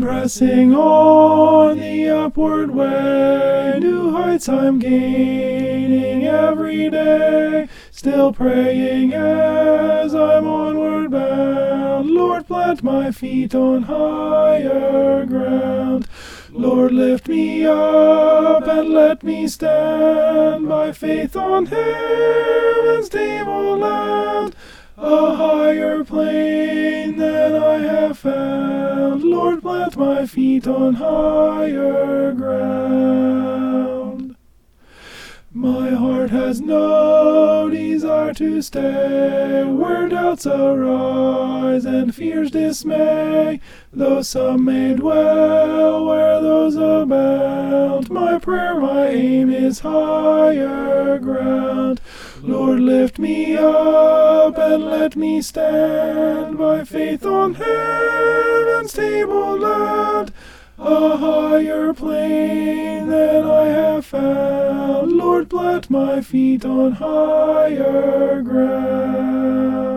pressing on the upward way, new heights I'm gaining every day, still praying as I'm onward bound. Lord, plant my feet on higher ground. Lord, lift me up and let me stand by faith on heaven's tableland, a higher plane than I have found. Lord, plant my feet on higher ground. My heart has no desire to stay where doubts arise and fears dismay, though some may dwell where those abound. My prayer, my aim is higher ground. Lord, lift me up and let me stand by faith on heaven's tableland, a higher plane than I have found. Lord, plant my feet on higher ground.